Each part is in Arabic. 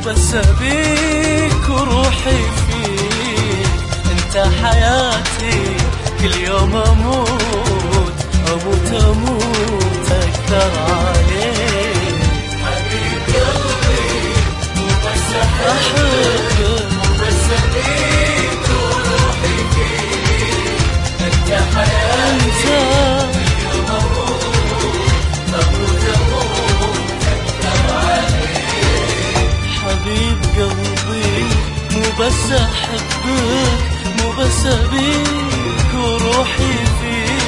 بس أبيك وروحي فيك، أنت حياتي كل يوم أموت أموت أموت أكثر عليك. حبيب قلبي مو بس أحبك مو بس أبيك وروحي فيك، أنت حياتي اليوم أموت أموت أكثر عليك. حبيب قلبي مو بس أحبك مو بس أبيك وروحي فيك.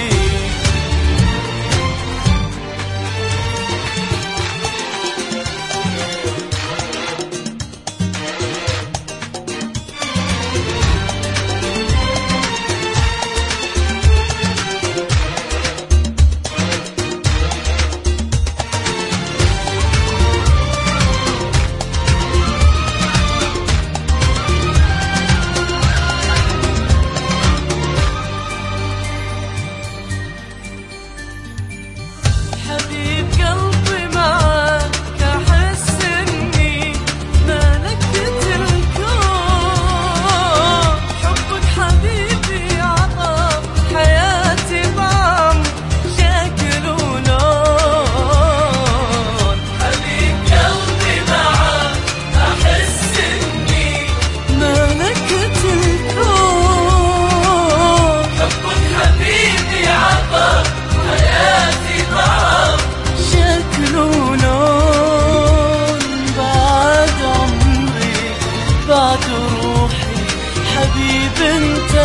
حبيب قلبي معاك أحس إني ملكت الكون، حبك حبيبي عطى حياتي بعمر شكل ولون. حبيب قلبي معاك أحس إني ملكت الكون، حبك حبيبي عطى حياتي بعمر شكل ولون. بعد عمري بعد روحي حبيب انت.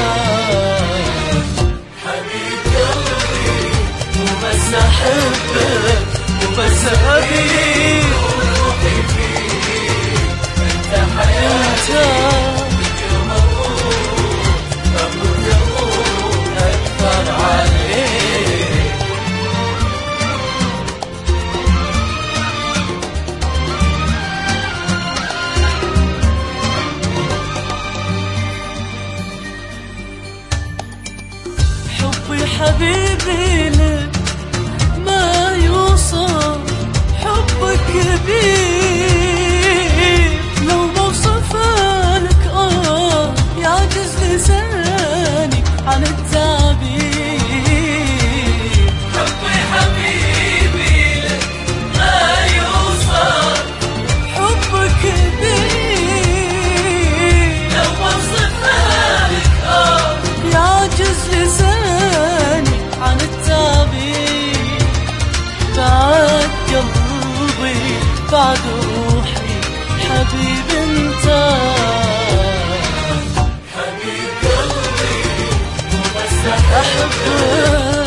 حبيب قلبي مو بس أحبك مو بس أبيك وروحي فيك، أنت حياتي اليوم أموت أموت أكثر عليك. حبي حبيبي لك ما يوصف، حبك كبير لو بوصفه لك يعجز لساني عن التعبير. حبي حبيبي لك ما يوصف، حبك كبير لو وصفها لك يعجز لساني عن التعبير. بعد قلبي بعد روحي حبيب انت. حبيب قلبي مو بس أحبك